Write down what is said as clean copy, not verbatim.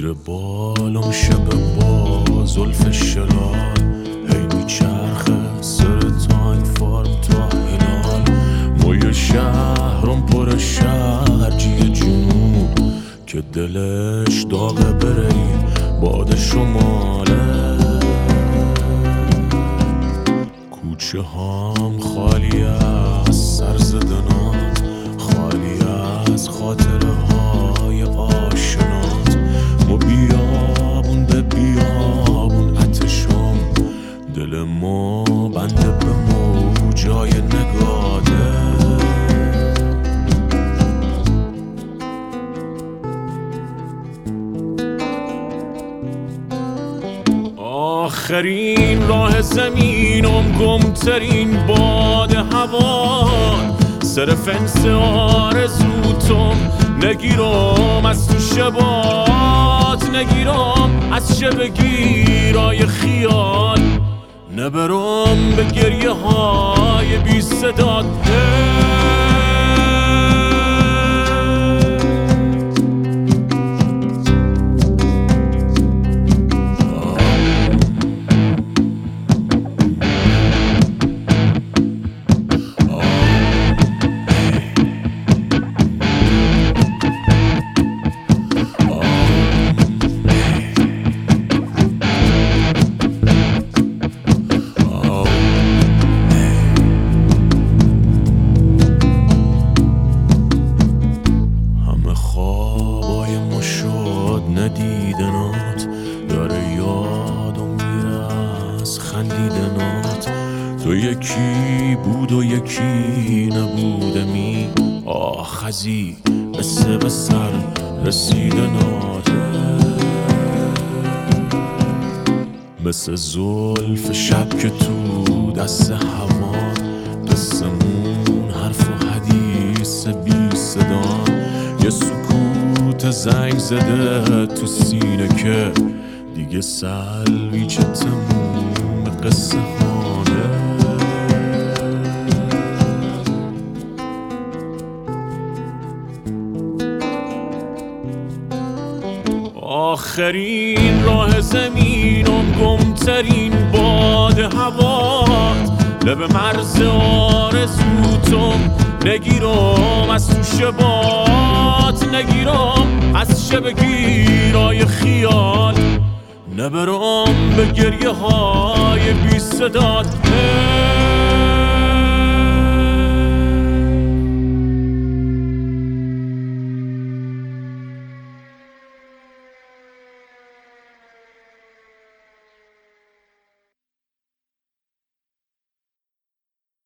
زیر بالم شب با زلف شلال هی میچرخه سر تانگ فارم تا هلال موی شهرم پر شهرجی جنوب که دلش داغه بری باد شماله کوچه هم خالی از سرزدنات خالی از خاطره های آشنات ما بیابون به بیابون اتشم دل ما بنده به موجای نگاده آخرین راه زمینم گمترین باد هوا سر فنس آرزوتم نگیرم از تو شبات نگیرم از شب گیرای خیال نبرم به گریه های بی صدات ندیدنات داره یادم میره از خندیدنات تو یکی بود و یکی نبودمی آخزی مثل به سر رسیدنات مثل زلف شب که تو دست هوا قصمون حرف و حدیث بی صدا یه سکوت زنگ زده تو سینه که دیگه سلوی چه تموم قصه خانه آخرین راه زمینم گمترین باد هوات لب مرز آرزوتم نگیرم از تو شبات نگیرم از شب گیرای خیال نبرم به گریه های بی صدات